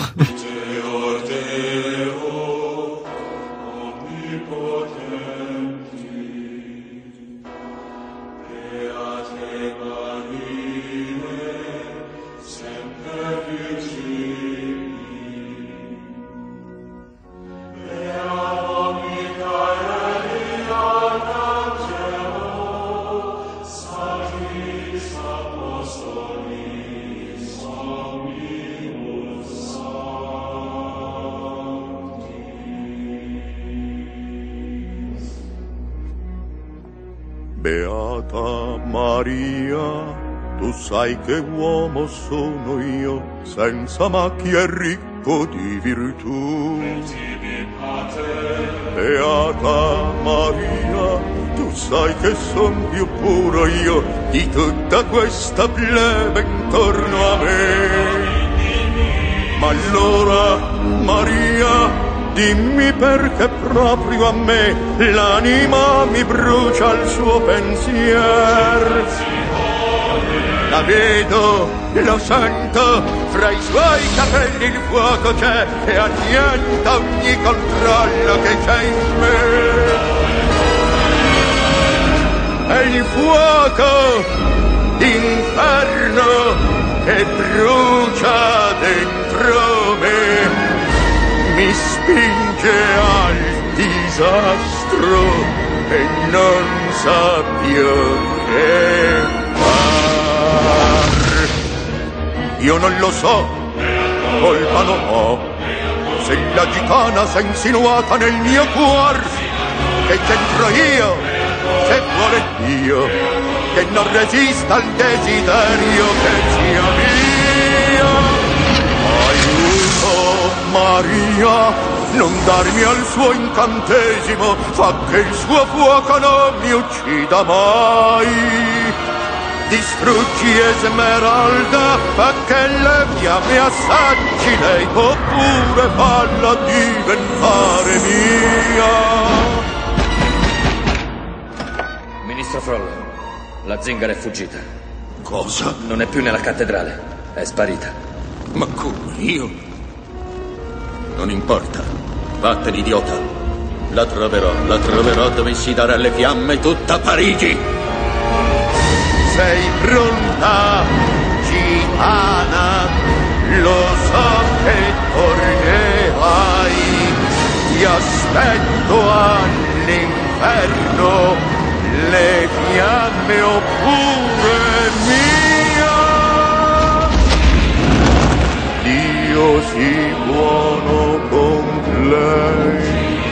Beata Maria, tu sai che uomo sono io, senza macchia e ricco di virtù. Beata Maria, tu sai che son più puro io di tutta questa plebe intorno a me. Ma allora, Maria, dimmi perché proprio a me l'anima mi brucia al suo pensier. La vedo, lo sento, fra i suoi capelli il fuoco c'è e annienta ogni controllo che c'è in me. È il fuoco, inferno, che brucia dentro me, mi spinge al disastro e non sa più che far. Io non lo so, colpa non ho, se la gitana s'è insinuata nel mio cuor, che c'entro io, se vuole Dio, che non resista al desiderio che sia mio. Aiuto, Maria, non darmi al suo incantesimo, fa che il suo fuoco non mi uccida mai. Distruggi Esmeralda, fa che le fiamme assaggi lei, oppure falla diventare mia. Ministro Frollo, la zingara è fuggita. Cosa? Non è più nella cattedrale, è sparita. Ma come, io? Non importa, vattene idiota. La troverò dovessi dare alle fiamme tutta Parigi. Sei pronta, gitana, lo so che tornerai. Ti aspetto all'inferno, le fiamme oppure mia. Dio sii buono con lei,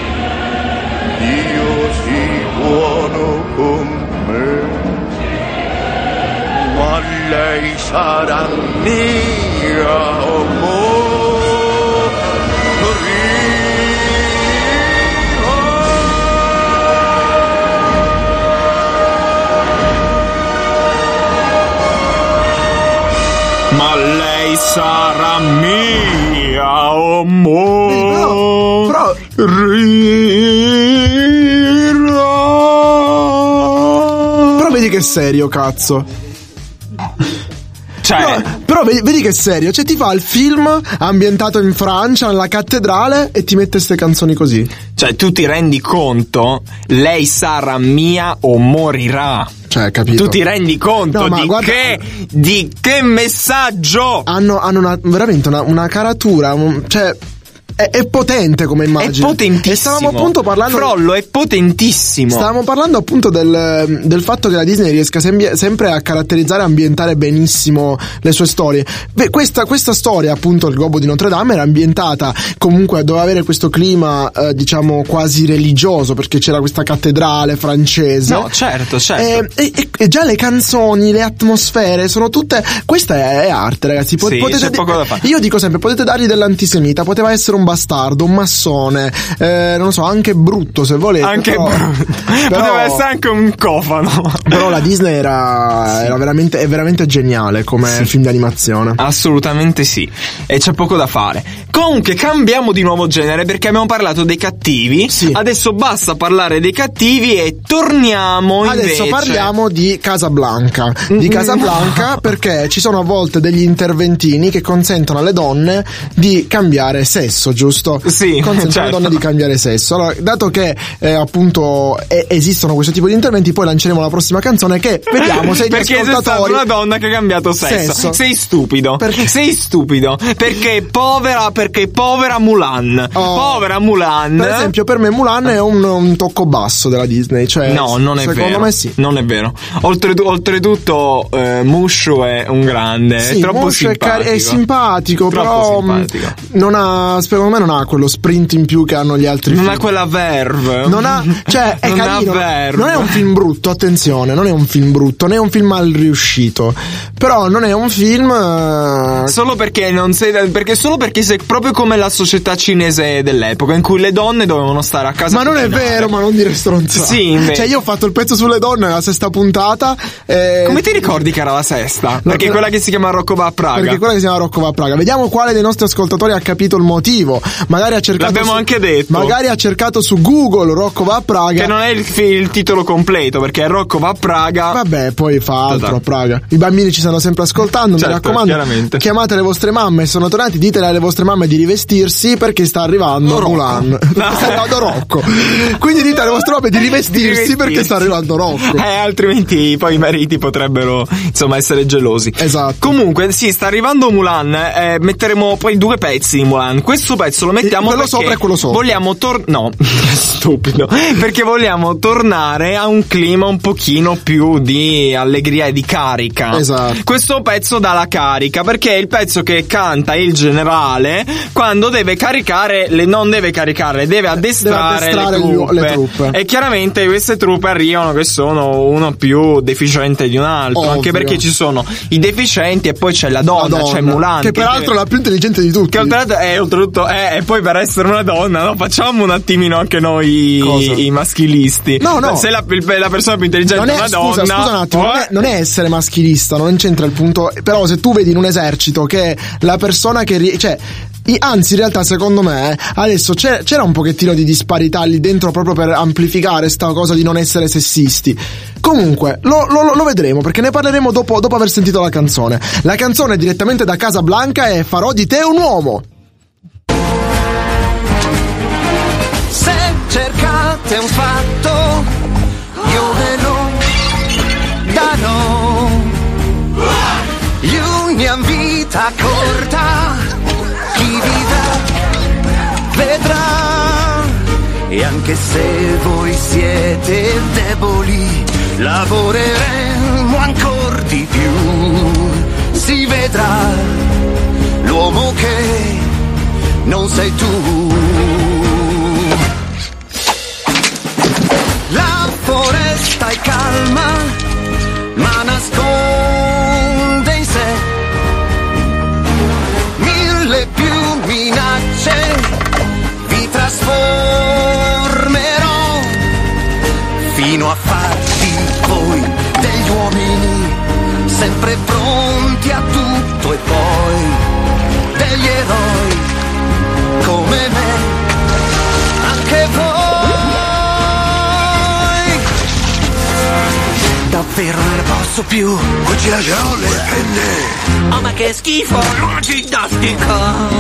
Dio sii buono con me, ma lei sarà mia, ma lei sarà mia, amore. Però vedi che è serio, cazzo. Cioè, però vedi che è serio. Cioè, ti fa il film ambientato in Francia, nella cattedrale, e ti mette ste canzoni così. Cioè, tu ti rendi conto? Lei sarà mia o morirà. Cioè, capito? Tu ti rendi conto di che messaggio? Hanno veramente una caratura, cioè è potente come immagine. È potentissimo. E stavamo appunto parlando. Frollo è potentissimo. Stavamo parlando appunto del fatto che la Disney riesca sempre a caratterizzare e ambientare benissimo le sue storie. Beh, questa storia, appunto, il Gobbo di Notre Dame, era ambientata comunque, doveva avere questo clima diciamo quasi religioso, perché c'era questa cattedrale francese. No, certo. E già le canzoni, le atmosfere sono tutte. Questa è arte, ragazzi. C'è poco da fare. Io dico sempre, potete dargli dell'antisemita, poteva essere un bastardo, un massone, non lo so, anche brutto se volete. Anche brutto. Poteva essere anche un cofano. Però la Disney era veramente geniale come film di animazione. Assolutamente sì. E c'è poco da fare. Comunque cambiamo di nuovo genere, perché abbiamo parlato dei cattivi. Sì. Adesso basta parlare dei cattivi e torniamo Adesso parliamo di Casablanca. Di Casablanca perché ci sono a volte degli interventini che consentono alle donne di cambiare sesso, giusto? Sì, consentono alle donne di cambiare sesso. Allora, dato che appunto esistono questo tipo di interventi, poi lanceremo la prossima canzone che vediamo se gli perché ascoltatori. c'è stata una donna che ha cambiato sesso. Sei stupido. Perché? Sei stupido. Perché povera Mulan. Povera Mulan. Per esempio, per me Mulan è un tocco basso della Disney. Cioè, no, non è vero. Secondo me sì. Non è vero. Oltretutto Mushu è un grande. Sì, è troppo Mushu simpatico. è simpatico, troppo però simpatico. non ha secondo me non ha quello sprint in più che hanno gli altri film. Non ha quella verve. Non ha, cioè è non carino. ha verve. Non è un film brutto, attenzione, non è un film brutto, non è un film mal riuscito. Però non è un film solo perché non sei solo perché sei proprio come la società cinese dell'epoca in cui le donne dovevano stare a casa. Ma non è vero, ma non dire stronzate. Sì, invece. Cioè io ho fatto il pezzo sulle donne nella sesta puntata. Come ti ricordi che era la sesta? Perché è quella che si chiama Rocco va a Praga. Perché quella che si chiama Rocco va a Praga. Vediamo quale dei nostri ascoltatori ha capito il motivo. Magari ha cercato. L'abbiamo anche detto. Magari ha cercato su Google Rocco va a Praga. Che non è il titolo completo, perché è Rocco va a Praga. Vabbè, poi fa altro a Praga. I bambini ci stanno sempre ascoltando, certo, mi raccomando. Chiaramente. Chiamate le vostre mamme, sono tornati, ditele alle vostre mamme di rivestirsi perché sta arrivando Mulan. No. Sta arrivando Rocco. Quindi dite alle vostre mamme di rivestirsi perché sta arrivando Rocco. Altrimenti poi i mariti potrebbero insomma essere gelosi. Esatto. Comunque sì, sta arrivando Mulan. Metteremo poi 2 pezzi di Mulan. Questo pezzo lo mettiamo quello perché sopra e quello sopra. Vogliamo no, stupido. Perché vogliamo tornare a un clima un pochino più di allegria e di carica. Esatto. Questo pezzo dà la carica perché è il pezzo che canta il generale quando deve caricare non deve caricarle, deve addestrare le truppe. E chiaramente queste truppe arrivano che sono uno più deficiente di un altro. Ovvio. Anche perché ci sono i deficienti e poi c'è la donna. C'è Mulan. Che peraltro è la più intelligente di tutti. Che oltretutto e poi per essere una donna, no? Facciamo un attimino anche noi i maschilisti. No. Se la persona più intelligente è una donna. Scusa un attimo, non è essere maschilista, non c'entra il punto. Però se tu vedi in un esercito che la persona che anzi, in realtà, secondo me, adesso c'era un pochettino di disparità lì dentro proprio per amplificare sta cosa di non essere sessisti. Comunque, lo vedremo, perché ne parleremo dopo aver sentito la canzone. La canzone è direttamente da Casablanca e Farò di te un uomo. Se cercate un fatto, io ve lo darò. L'unia vita corta, chi vivrà vedrà. E anche se voi siete deboli, lavoreremo ancora di più. Si vedrà l'uomo che non sei tu. La foresta è calma, ma nasconde in sé mille più minacce. Vi trasformerò fino a farvi voi degli uomini sempre pronti a tutto e poi degli eroi come me, anche voi. Davvero non ne posso più. Oggi lascerò le penne. Oh, ma che schifo! Ginnastica!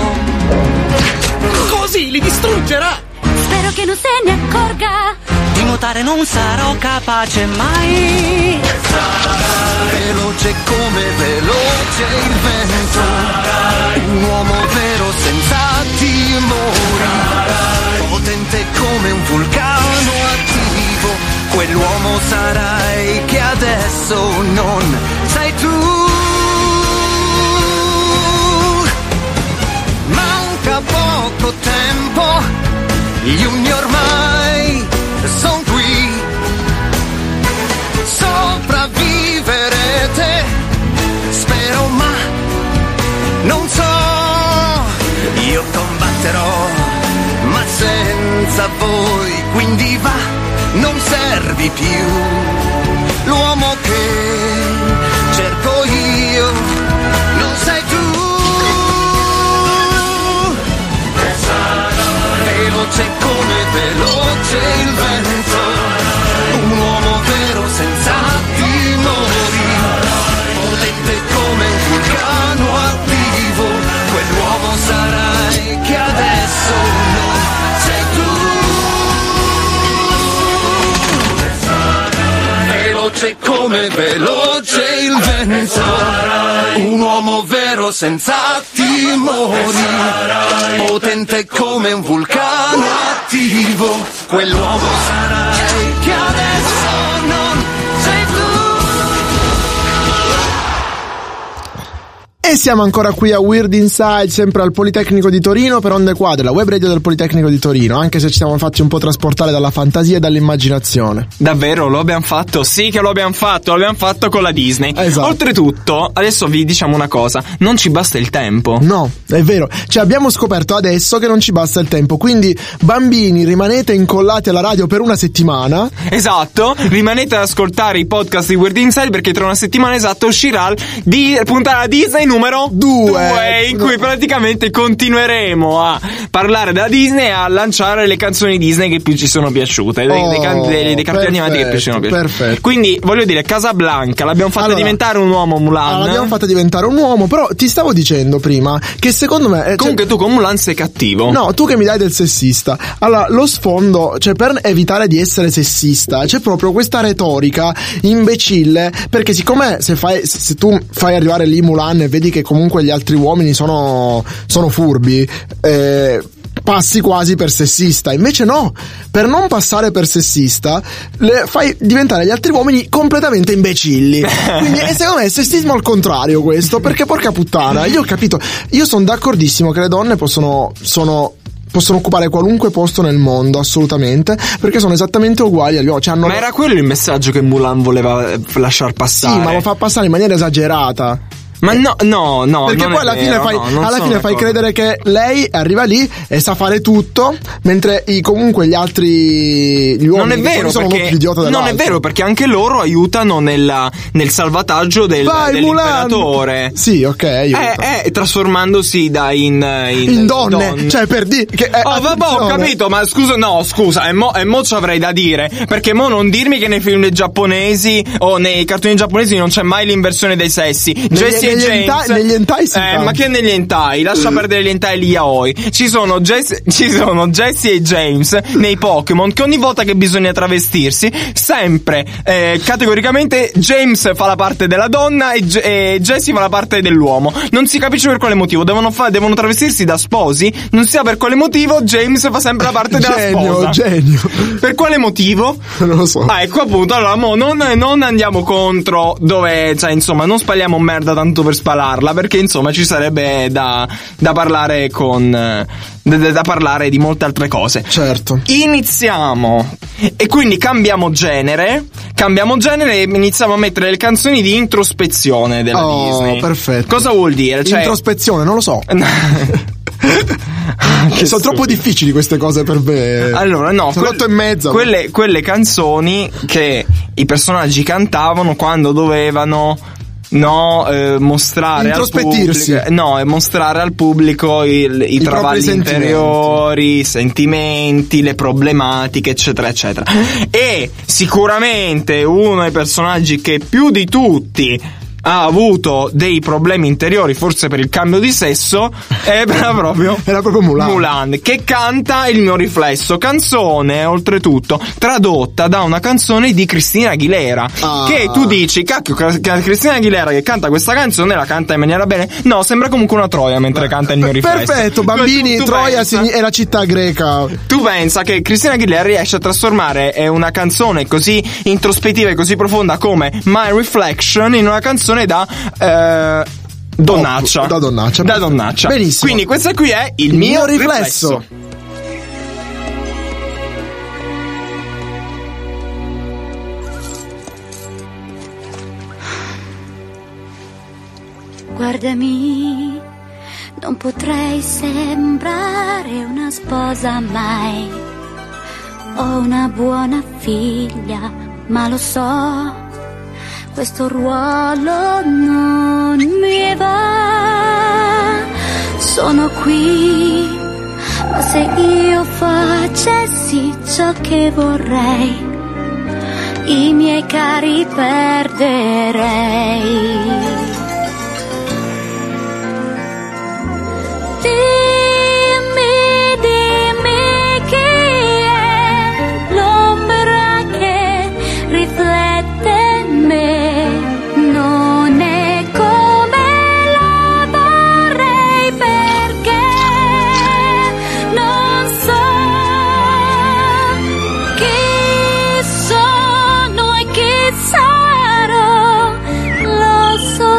Così li distruggerà! Spero che non se ne accorga. Di nuotare non sarò capace mai. Veloce come veloce il vento. Un uomo vero senza timori. Potente come un vulcano attivo. Quell'uomo sarai che adesso non sei tu. Manca poco tempo, gli uni ormai son qui. Sopravviverete, spero, ma non so. Io combatterò, ma senza voi, quindi va, non servi più. L'uomo che cerco io non sei tu. Veloce come veloce il vento, un uomo vero senza timori, potente come un vulcano attivo. Quell'uomo sarai che adesso non sei tu. Veloce come veloce il vento, un uomo vero senza timori, potente come un vulcano attivo. Quell'uomo sarai che adesso non sei tu. E siamo ancora qui a Weird Inside, sempre al Politecnico di Torino per Onde Quadre, la web radio del Politecnico di Torino, anche se ci siamo fatti un po' trasportare dalla fantasia e dall'immaginazione. Davvero, lo abbiamo fatto? Sì che lo abbiamo fatto con la Disney. Esatto. Oltretutto, adesso vi diciamo una cosa, non ci basta il tempo. No, è vero, cioè abbiamo scoperto adesso che non ci basta il tempo, quindi bambini rimanete incollati alla radio per una settimana. Esatto, rimanete ad ascoltare i podcast di Weird Inside perché tra una settimana esatta uscirà di puntata Disney numero 2, in cui praticamente continueremo a parlare della Disney e a lanciare le canzoni Disney che più ci sono piaciute, dei cartoni animati che più ci sono piaciuti. Perfetto. Quindi voglio dire, Casablanca l'abbiamo fatta diventare un uomo Mulan. L'abbiamo fatta diventare un uomo, però ti stavo dicendo prima che secondo me comunque tu con Mulan sei cattivo. No, tu che mi dai del sessista. Allora, lo sfondo, cioè per evitare di essere sessista, c'è proprio questa retorica imbecille, perché siccome se tu fai arrivare lì Mulan e vedi che comunque gli altri uomini sono furbi, passi quasi per sessista. Invece no, per non passare per sessista fai diventare gli altri uomini completamente imbecilli. Quindi secondo me è sessismo al contrario questo, perché porca puttana, io ho capito, io sono d'accordissimo che le donne possono occupare qualunque posto nel mondo, assolutamente, perché sono esattamente uguali agli uomini. Ma era quello il messaggio che Mulan voleva lasciar passare? Sì, ma lo fa passare in maniera esagerata. Ma no, perché poi alla fine fai credere che lei arriva lì e sa fare tutto, mentre gli uomini non è vero, sono perché più idiota dell'altro. Non è vero, perché anche loro aiutano nel salvataggio dell'imperatore. Mulan. Sì, ok, trasformandosi in donne. Cioè, per dire che vabbè, ho capito, ma scusa, e mo ci avrei da dire, perché mo non dirmi che nei film giapponesi o nei cartoni giapponesi non c'è mai l'inversione dei sessi. Jessie negli hentai sì, ma che negli hentai? Lascia perdere gli hentai e gli yaoi. Ci sono Jessie e James nei Pokémon, che ogni volta che bisogna travestirsi, sempre categoricamente James fa la parte della donna e Jessie fa la parte dell'uomo. Non si capisce per quale motivo devono travestirsi da sposi. Non si sa per quale motivo James fa sempre la parte della sposa. Genio. Per quale motivo? Non lo so. Ecco appunto. Allora mo non andiamo contro dove, cioè insomma, non spaliamo merda tanto per spalarla, perché insomma ci sarebbe da parlare da parlare di molte altre cose. Certo. Iniziamo e quindi cambiamo genere e iniziamo a mettere le canzoni di introspezione della Disney. Perfetto. Cosa vuol dire? Cioè, introspezione, non lo so. Sono troppo difficili queste cose per me. Allora no, sono 8:30. Quelle canzoni che i personaggi cantavano quando dovevano mostrare al pubblico, mostrare al pubblico i travagli interiori, i sentimenti, le problematiche, eccetera eccetera. E sicuramente uno dei personaggi che più di tutti ha avuto dei problemi interiori, forse per il cambio di sesso, era proprio Mulan, che canta Il mio riflesso, canzone oltretutto tradotta da una canzone di Christina Aguilera, che tu dici, cacchio, Christina Aguilera che canta questa canzone la canta in maniera bene. No, sembra comunque una Troia mentre canta Il mio riflesso. Perfetto, bambini, tu Troia è la città greca. Tu pensa che Christina Aguilera riesce a trasformare una canzone così introspettiva e così profonda come My Reflection in una canzone da donnaccia. Da donnaccia. Benissimo. Quindi questo qui è Il mio riflesso. Guardami, non potrei sembrare una sposa mai, ho una buona figlia, ma lo so, questo ruolo non mi va. Sono qui, ma se io facessi ciò che vorrei, i miei cari perderei. Dimmi chi è l'ombra che riflette me. Non è come la vorrei, perché non so chi sono e chi sarò. Lo so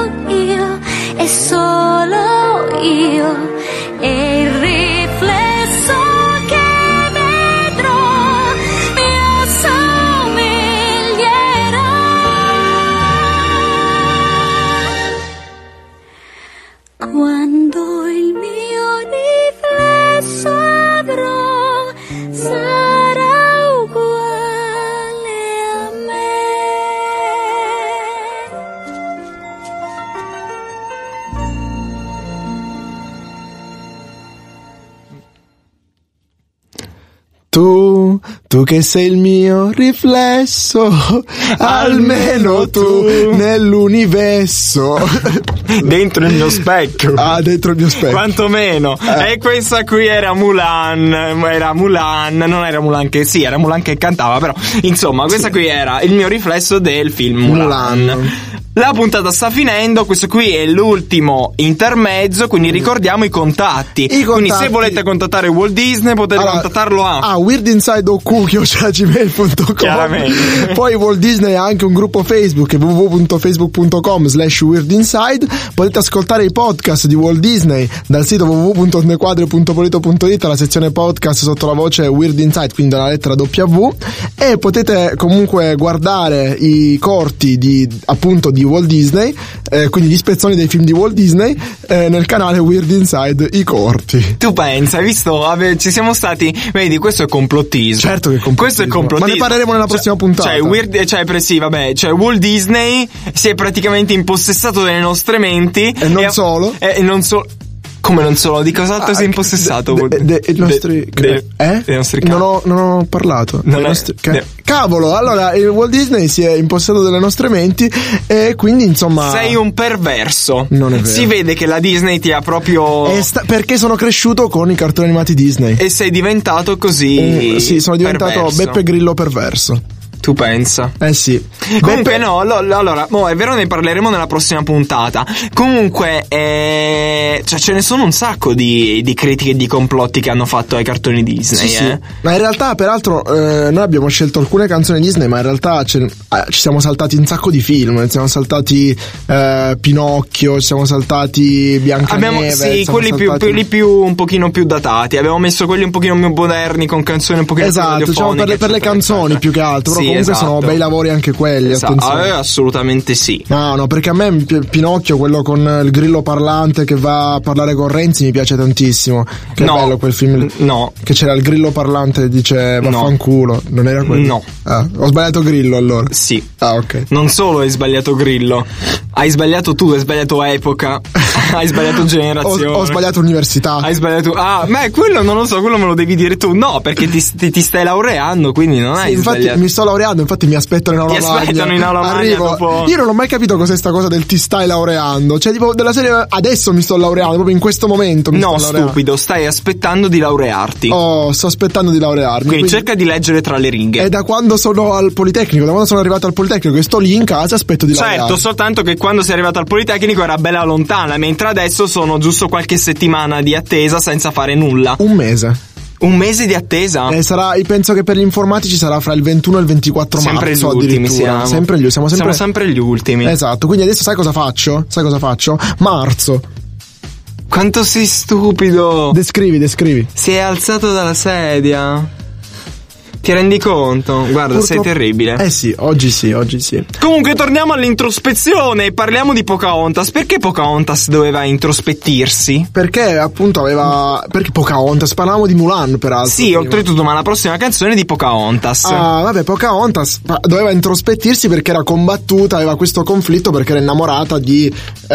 Tu che sei il mio riflesso, almeno tu nell'universo. Dentro il mio specchio. Ah, dentro il mio specchio. Quantomeno. E questa qui era Mulan. Non era Mulan che sì, era Mulan che cantava, però insomma, questa qui era il mio riflesso del film Mulan. La puntata sta finendo, questo qui è l'ultimo intermezzo, quindi ricordiamo i contatti. Quindi se volete contattare Walt Disney potete contattarlo a weirdinsideoku@gmail.com. Chiaramente. Poi Walt Disney ha anche un gruppo Facebook, www.facebook.com/weirdinside. Potete ascoltare i podcast di Walt Disney dal sito www.nequadre.polito.it, la sezione podcast sotto la voce Weird Inside, quindi dalla lettera W, e potete comunque guardare i corti di Walt Disney, quindi gli spezzoni dei film di Walt Disney, nel canale Weird Inside i corti. Tu pensa, hai visto? Ci siamo stati, vedi, questo è complottismo. Certo che è complottismo. Questo è complottismo. Ma ne parleremo nella prossima puntata. Cioè Walt Disney si è praticamente impossessato delle nostre menti. E non solo. Come non solo? Di cos'altro si è impossessato? Dei nostri casi. Non ho parlato. Cavolo, allora il Walt Disney si è impossessato delle nostre menti e quindi insomma... Sei un perverso. Non è vero. Si vede che la Disney ti ha proprio... perché sono cresciuto con i cartoni animati Disney. E sei diventato così... sì, sono diventato perverso. Beppe Grillo perverso. Tu pensa? Sì. Comunque no, allora, è vero, ne parleremo nella prossima puntata. Comunque, cioè ce ne sono un sacco di critiche e di complotti che hanno fatto ai cartoni Disney. Sì. Ma in realtà, peraltro, noi abbiamo scelto alcune canzoni Disney, ma in realtà ci siamo saltati un sacco di film. Ci siamo saltati Pinocchio, ci siamo saltati Biancaneve. Quelli più un pochino più datati. Abbiamo messo quelli un pochino più moderni, con canzoni un pochino più radiofoniche. Esatto, per le canzoni più che altro. Sì, comunque sono bei lavori anche quelli, attenzione. Assolutamente sì. No, perché a me Pinocchio, quello con il grillo parlante che va a parlare con Renzi, mi piace tantissimo. Che bello quel film. No. Che c'era il grillo parlante e dice vaffanculo. Non era quello? No. Ho sbagliato Grillo allora. Sì. Ok. Non solo hai sbagliato Grillo, hai sbagliato tu, hai sbagliato epoca, hai sbagliato generazione. Ho sbagliato università. Hai sbagliato. Quello non lo so, quello me lo devi dire tu. No, perché ti stai laureando, quindi non hai infatti sbagliato. Mi sto laureando, infatti mi aspettano in aula magna. Arrivo. Dopo... Io non ho mai capito cos'è sta cosa del ti stai laureando. Cioè, tipo, della serie adesso mi sto laureando, proprio in questo momento. No, stupido, stai aspettando di laurearti. Sto aspettando di laurearmi. Quindi cerca di leggere tra le righe. È da quando sono al Politecnico, da quando sono arrivato al Politecnico, che sto lì in casa, aspetto di laurearmi. Certo, soltanto che quando sei arrivato al Politecnico era bella lontana, mentre adesso sono giusto qualche settimana di attesa senza fare nulla. Un mese. Un mese di attesa? Penso che per gli informatici sarà fra il 21 e il 24 sempre marzo gli ultimi addirittura. Siamo sempre gli ultimi. Esatto, quindi adesso sai cosa faccio? Marzo. Quanto sei stupido. Descrivi. Si è alzato dalla sedia. Ti rendi conto? Guarda, sei terribile. Sì, oggi sì. Comunque torniamo all'introspezione e parliamo di Pocahontas. Perché Pocahontas doveva introspettirsi? Perché appunto perché Pocahontas? Parlavamo di Mulan peraltro. Sì, oltretutto, ma la prossima canzone è di Pocahontas. Pocahontas doveva introspettirsi perché era combattuta, aveva questo conflitto perché era innamorata di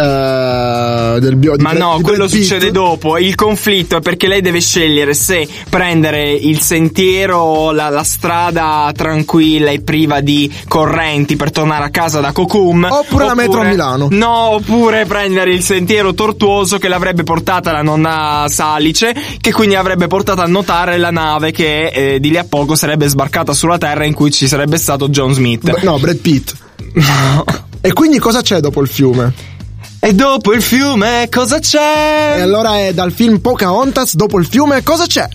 quello succede dopo. Il conflitto è perché lei deve scegliere se prendere il sentiero, la strada tranquilla e priva di correnti per tornare a casa da Cocum, oppure la metro a Milano. No, oppure prendere il sentiero tortuoso che l'avrebbe portata la nonna Salice, che quindi avrebbe portato a nuotare la nave che di lì a poco sarebbe sbarcata sulla terra, in cui ci sarebbe stato John Smith. Brad Pitt. No. E quindi cosa c'è dopo il fiume? E dopo il fiume cosa c'è? E allora è dal film Pocahontas, dopo il fiume cosa c'è?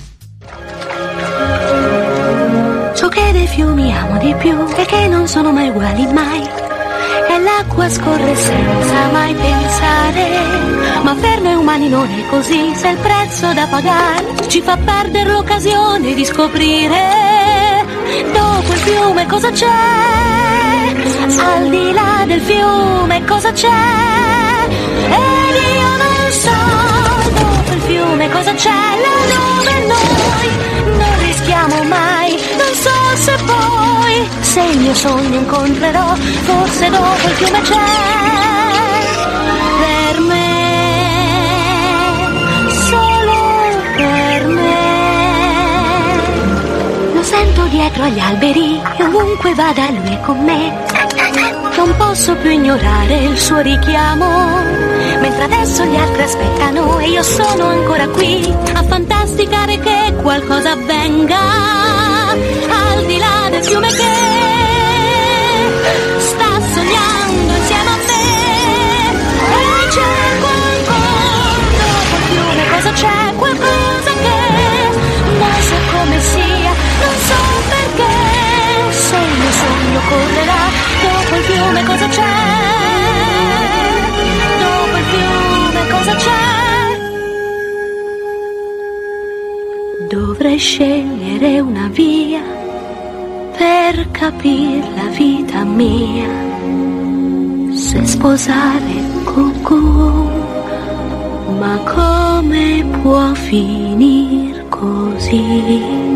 Ciò che dei fiumi amo di più è che non sono mai uguali, mai. E l'acqua scorre senza mai pensare. Ma per noi umani non è così, se il prezzo da pagare ci fa perdere l'occasione di scoprire. Dopo il fiume cosa c'è? Al di là del fiume cosa c'è? Ed io non so, dopo il fiume cosa c'è, là dove noi non rischiamo mai. Non so se poi, se il mio sogno incontrerò, forse dopo il fiume c'è. Per me, solo per me. dietro agli alberi, e ovunque vada lui è con me. Non posso più ignorare il suo richiamo, mentre adesso gli altri aspettano e io sono ancora qui a fantasticare che qualcosa avvenga al di là del fiume che sta sognando insieme a me. E cerco ancora dopo il fiume cosa c'è, qualcosa che non so come sia, non so perché. Se il mio sogno correrà dopo il fiume cosa c'è, dopo il fiume cosa c'è. Dovrei scegliere una via per capire la vita mia, se sposare Cucù, ma come può finir così?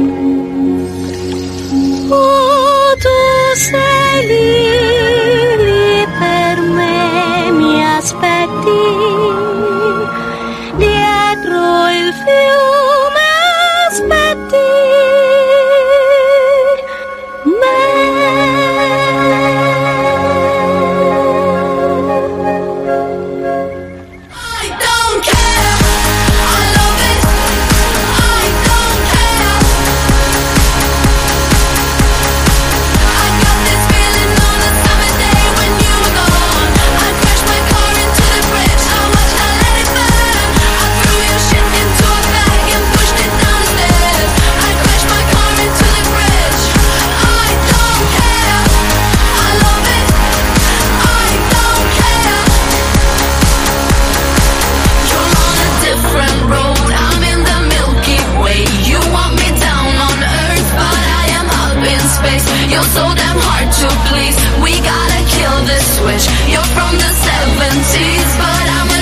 Oh, tu sei lì per me, mi aspetti dietro il fiume, aspetti you're so damn hard to please. We gotta kill this switch. You're from the 70s, but I'm